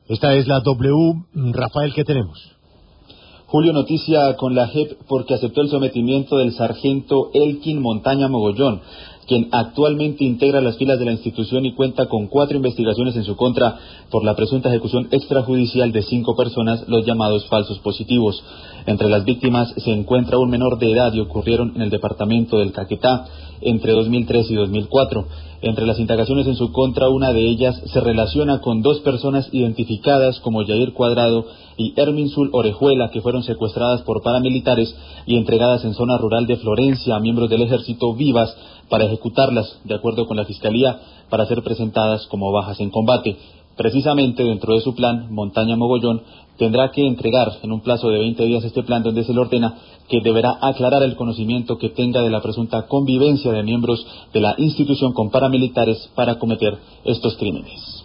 Esta es la W. Rafael, ¿qué tenemos? Julio, noticia con la JEP porque aceptó el sometimiento del sargento Elkin Montaña Mogollón, quien actualmente integra las filas de la institución y cuenta con 4 investigaciones en su contra por la presunta ejecución extrajudicial de 5 personas, los llamados falsos positivos. Entre las víctimas se encuentra un menor de edad y ocurrieron en el departamento del Caquetá entre 2003 y 2004. Entre las indagaciones en su contra, una de ellas se relaciona con 2 personas identificadas como Yair Cuadrado y Herminsul Orejuela, que fueron secuestradas por paramilitares y entregadas en zona rural de Florencia a miembros del ejército vivas para ejecutarlas, de acuerdo con la Fiscalía, para ser presentadas como bajas en combate. Precisamente dentro de su plan, Montaña Mogollón tendrá que entregar en un plazo de 20 días este plan donde se le ordena que deberá aclarar el conocimiento que tenga de la presunta convivencia de miembros de la institución con paramilitares para cometer estos crímenes.